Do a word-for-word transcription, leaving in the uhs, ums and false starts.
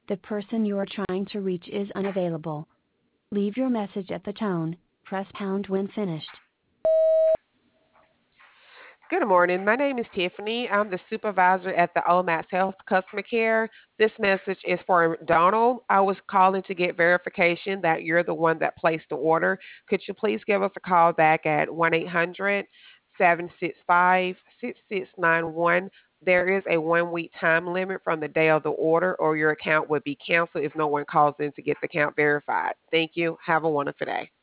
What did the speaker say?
The person you are trying to reach is unavailable. Leave your message at the tone. Press pound when finished. Good morning. My name is Tiffany. I'm the supervisor at the Omax Health Customer Care. This message is for Donald. I was calling to get verification that you're the one that placed the order. Could you please give us a call back at one eight hundred seven six five six six nine one? There is a one week time limit from the day of the order, or your account would be canceled if no one calls in to get the account verified. Thank you. Have a wonderful day.